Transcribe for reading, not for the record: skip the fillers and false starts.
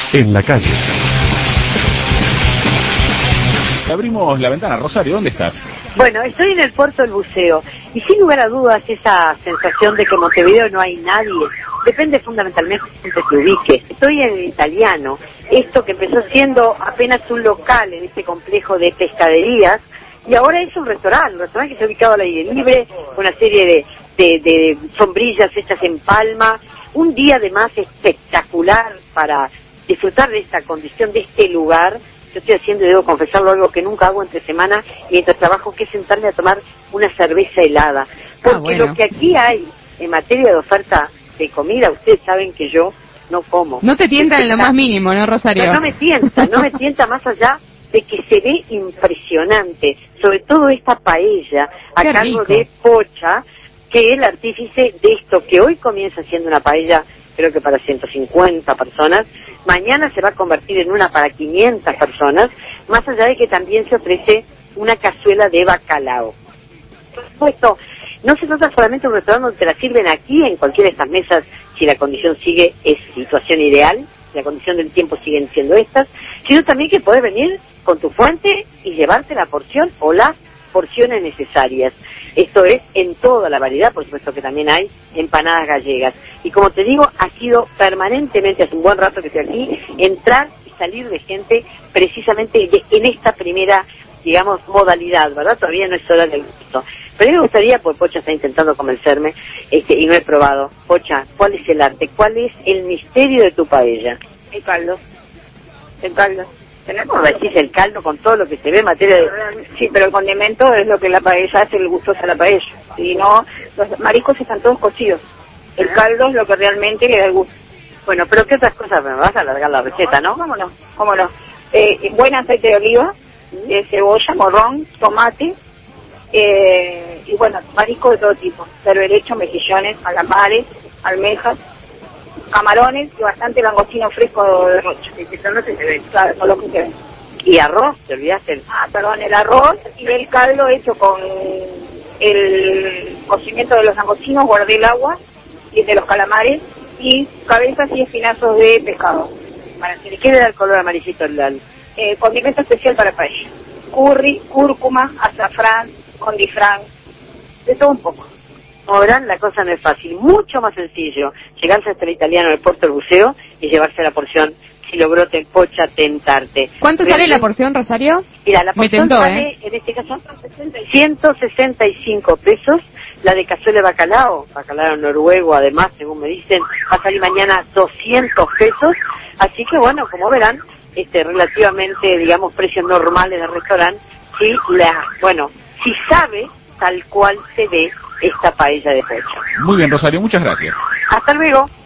en la calle. Abrimos la ventana. Rosario, ¿dónde estás? Bueno, estoy en el puerto del buceo y sin lugar a dudas esa sensación de que en Montevideo no hay nadie depende fundamentalmente de que te ubique. Estoy en el Italiano, esto que empezó siendo apenas un local en este complejo de pescaderías y ahora es un restaurante que está ubicado al aire libre, una serie de sombrillas hechas en palma, un día además espectacular para disfrutar de esta condición, de este lugar. Yo estoy haciendo, y debo confesarlo, algo que nunca hago entre semana mientras trabajo, que es sentarme a tomar una cerveza helada. Porque bueno, lo que aquí hay en materia de oferta de comida, ustedes saben que yo no como. no te tienta en lo más mínimo, ¿no, Rosario? No me tienta más allá de que se ve impresionante, sobre todo esta paella a Qué cargo rico. de Pocha, que es el artífice de esto que hoy comienza siendo una paella, creo que para 150 personas, mañana se va a convertir en una para 500 personas, más allá de que también se ofrece una cazuela de bacalao. Por supuesto, no se trata solamente de un restaurante donde te la sirven aquí, en cualquiera de estas mesas, si la condición sigue, es situación ideal, la condición del tiempo siguen siendo estas, sino también que podés venir con tu fuente y llevarte la porción o las porciones necesarias. Esto es en toda la variedad, por supuesto que también hay empanadas gallegas. Y como te digo, ha sido permanentemente, hace un buen rato que estoy aquí, entrar y salir de gente precisamente en esta primera, digamos, modalidad, ¿verdad? Todavía no es hora del gusto. Pero a mí me gustaría, pues Pocha está intentando convencerme, y no he probado. Pocha, ¿cuál es el arte? ¿Cuál es el misterio de tu paella? El caldo. El caldo. ¿Cómo decís el caldo con todo lo que se ve en materia de...? Sí, pero el condimento es lo que la paella hace el gustoso a la paella. Si no, los mariscos están todos cocidos. El caldo es lo que realmente le da el gusto. Bueno, pero ¿qué otras cosas? Me vas a alargar la receta, ¿no? ¿Cómo no? ¿Cómo no? Buen aceite de oliva, cebolla, morrón, tomate, y bueno, mariscos de todo tipo. Berberecho, mejillones, calamares, almejas, camarones y bastante langostino fresco de rocha. Eso no se ve. Claro, no lo que se ve. ¿Y arroz? ¿Te olvidaste? Perdón, el arroz y el caldo hecho con el cocimiento de los langostinos, guardé el agua y de los calamares y cabezas y espinazos de pescado. Para que le quede el color amarillito al... Condimento especial para paella. Curry, cúrcuma, azafrán, condifrán, de todo un poco. Como verán, la cosa no es fácil. Mucho más sencillo llegarse hasta el Italiano del puerto del buceo y llevarse la porción si logró Pocha tentarte. ¿Cuánto sale la porción, Rosario? Mira, la porción tentó, sale, en este caso, 165 pesos. La de cazuela de bacalao noruego, además, según me dicen, va a salir mañana 200 pesos. Así que, bueno, como verán, relativamente, digamos, precios normales del restaurante. Si sabe tal cual se ve esta paella de Pocha. Muy bien, Rosario, muchas gracias. Hasta luego.